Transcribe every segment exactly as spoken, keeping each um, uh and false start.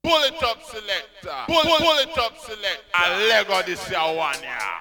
Pull it up, selector. Pull, pull, pull it up, selector. And Lego this year one, yeah.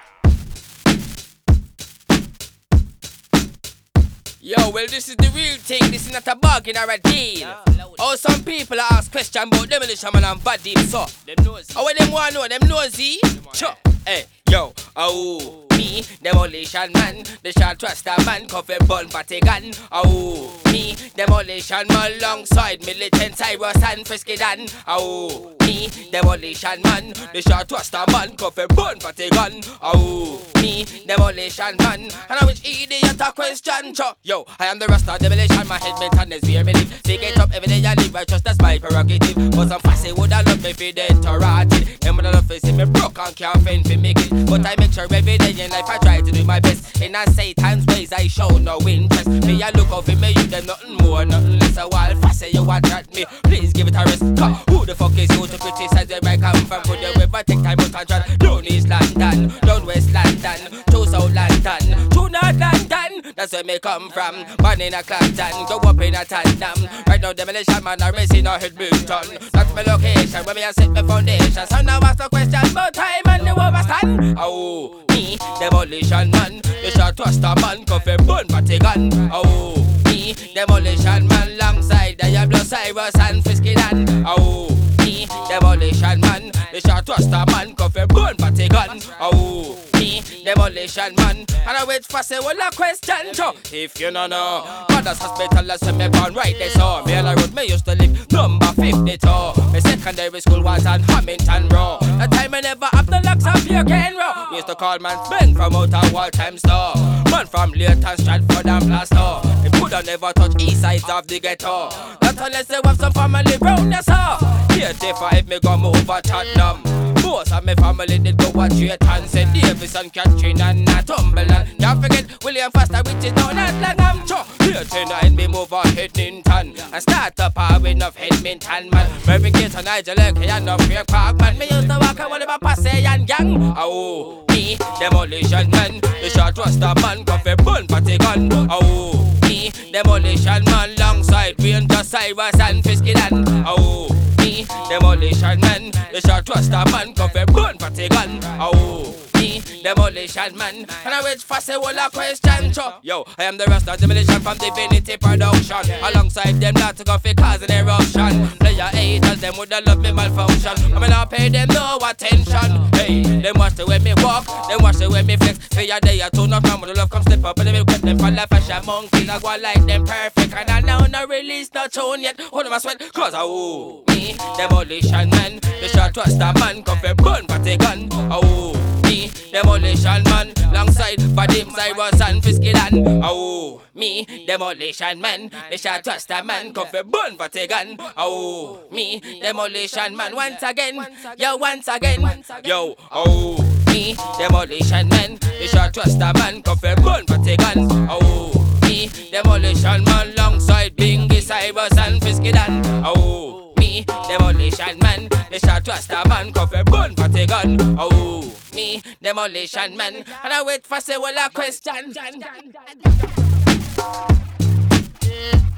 Yo, well, this is the real thing. This is not a bargain or a deal. Oh, some people ask questions about demolition man and bad deep, so them nosy. Oh, what them want know? Them nosy? Sure. Hey, yo, oh, me, demolition man, the short thruster man, coffee bun party gun. Oh, me, demolition man, alongside militant Cyrus and Frisky Dan. Oh, me, demolition man, the short thruster man, coffee bun party gun. Oh, me, demolition man, and I which idiot a question? Cho, yo, I am the rasta demolition, my head mental is very believe. They get up every day and live righteous, that's my prerogative. But some fussy would I love me if it ain't rotted. Them would I love to see me broke and can't fend for make it. But I make sure every day in life I try to do my best. In a Satan's ways I show no interest. Me I look out for me, you them nothing more, nothing less. A while fussy you want at me, please give it a rest. Cause who the fuck is you to criticize where I come from? Could you ever take time out and try? Down East London, down West London, to South London, to North London. That's where me come from. Born in a Clapton, go up in a tandem. Right now demolition man a race in a Edmonton. That's my location where me a set my foundation. So now ask the question about time and you overstand. Oh, me, demolition man, the short thruster man, coffee bun party gun. Oh, me, demolition man, alongside Diablo Cyrus and Frisky Dan. Oh, me, demolition man, the short thruster man, coffee bun party gun. Oh, me, demolition man, and I wait for say well a question. Cho, if you no know, Mother's Hospital as me born right there. So me on the road me used to live number fifty-two. My secondary school was on Hamilton Row. The time I never have the locks up here can row. We used to call man Ben from out of Waltham store. Man from Leighton, Stratford and Plaster. They coulda never touch east sides of the ghetto. Not unless they have some family round there, so eighty-five me go move a Tottenham. Most of my family did go watch Drayton, Saint Davis and Catherine and Northumberland. Can't forget William Foster, which is known as Langham. Cho, eighty-nine me move on Headington and start up a win of Edmonton man. Murphy Gates and Nigel Leckie and no Fair Park man. Me used to walk a wall of Passy and gang. Oh, me, demolition man, the short thruster man, coffee bun party gun. Oh, me, demolition man, alongside Ranger Cyrus and Frisky Dan. Oh, me, demolition man, the short thruster man, coffee bun party gun. Oh, me, demolition man, and I wait for say all a question. Cho, yo, I am the rasta demolition from Divinity Production. Alongside them not to go for cause an eruption. Player haters, them woulda love me malfunction. I mean I pay them no attention. Hey, them watch the way me walk, them watch the way me flex. Say a day or two, no from when the love come step up, and they will get them for the fashion monkeys. I go like them perfect, and I now no release no tune yet. Hold on my sweat, cause I oh me, demolition man, the short thruster man, coffee bun party gun. Oh me, demolition man, alongside Vadim Cyrus and Frisky Dan. Oh me, demolition man, the short thruster man, coffee bun party gun. Oh me, demolition man, once again, yo once again, yo oh me, demolition man, the short thruster man, coffee bun party gun. Oh me, demolition man, alongside Bingy Cyrus and Frisky Dan. Oh me, demolition man, the short thruster man, coffee bun party gun. Oh me, demolition man, and I wait for say well a question.